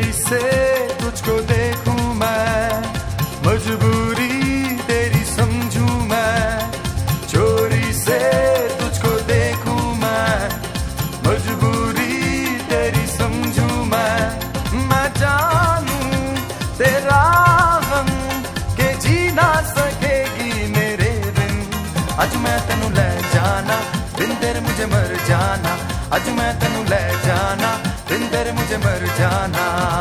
चोरी से तुझको देखूं मैं, मजबूरी तेरी समझूं मैं। चोरी से तुझको देखूं मैं, मजबूरी तेरी समझूं मैं। मैं जानूं तेरा गम के जी ना सकेगी मेरे बिन। अज मैं तेनू ले जाना, बिन तेरे मुझे मर जाना। अज मैं तेनू ले जाना, बिन तेरे मुझे मर जाना।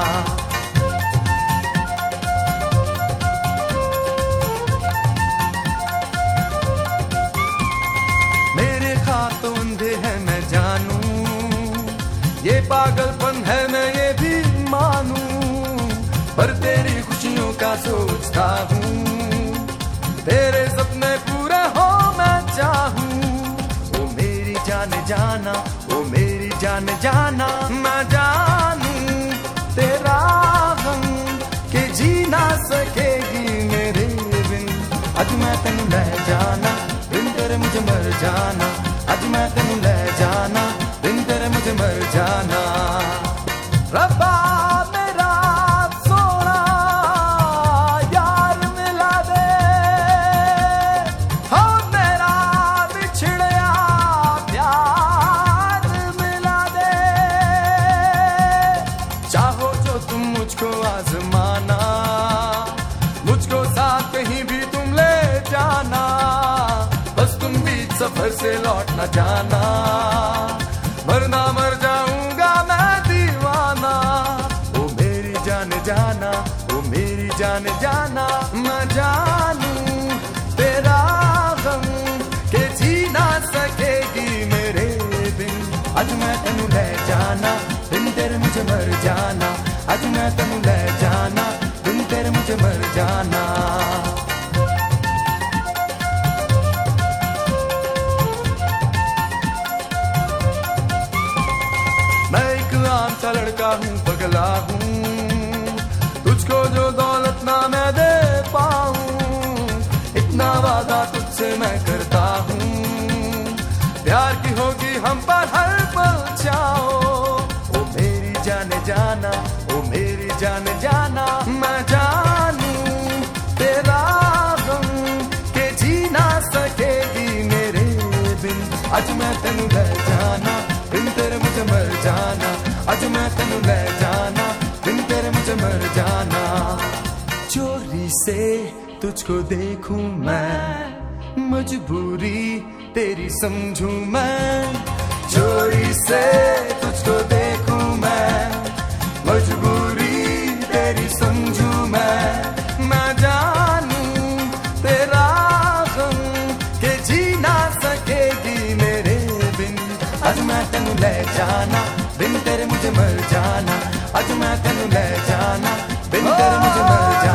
मेरे ख्वाब तो अंधे हैं मैं जानूं, ये पागलपन है मैं ये भी मानूं। पर तेरी खुशियों का सोचता हूँ, तेरे सपने पूरे हो मैं चाहूं। ओ मेरी जान जाना, ओ मेरी जान जाना। मैं जानूं तेरा गम के जी ना सकेगी मेरे बिन। अज मैं तेनू ले जाना, बिन तेरे मुझे मर जाना। अज मैं तेनू ले जाना, बिन तेरे मुझे मर जाना। रब्बा मेरा सोना यार मिला दे, हो मेरा बिछड़या प्यार मिला दे। चाहो जो तुम मुझको आजमाना, मुझको साथ कहीं भी तुम ले जाना। बस तुम बीच सफर से लौट न जाना, मरना मर जाऊंगा मैं दीवाना। ओ मेरी जान जाना, ओ मेरी जान जाना। मैं जानूं तेरा गम के जी ना सकेगी मेरे बिन। अज मैं तेनू ले जाना, बिन तेरे मुझे मर जाना। अज मैं तेनू ले जाना, बिन तेरे मुझे मर जाना। मैं एक आम सा लड़का हूँ, पगला हूँ, तुझको जो दौलत ना मैं दे पाऊँ। इतना वादा तुझसे मैं करता हूँ, प्यार की होगी हम पर हर पल चाहो। ओ मेरी जान जाना, ओ मेरी जान जाना। मैं जानूं तेरा गम के जी ना सकेगी मेरे बिन। अज मैं तेनू ले जाना, बिन तेरे मुझे मर जाना। अज मैं तेनू ले जाना, बिन तेरे मुझे मर जाना। चोरी से तुझको देखूं मैं, मजबूरी तेरी समझूं मैं। चोरी से तुझको देखूं मैं, मजबूरी तेरी समझूं मैं। मैं जानूं तेरा गम के जी ना सकेगी मेरे बिन। अज मैं तेनू ले जाना, बिन तेरे मुझे मर जाना। अज मैं तेनू ले जाना, बिन तेरे मुझे मर जाना।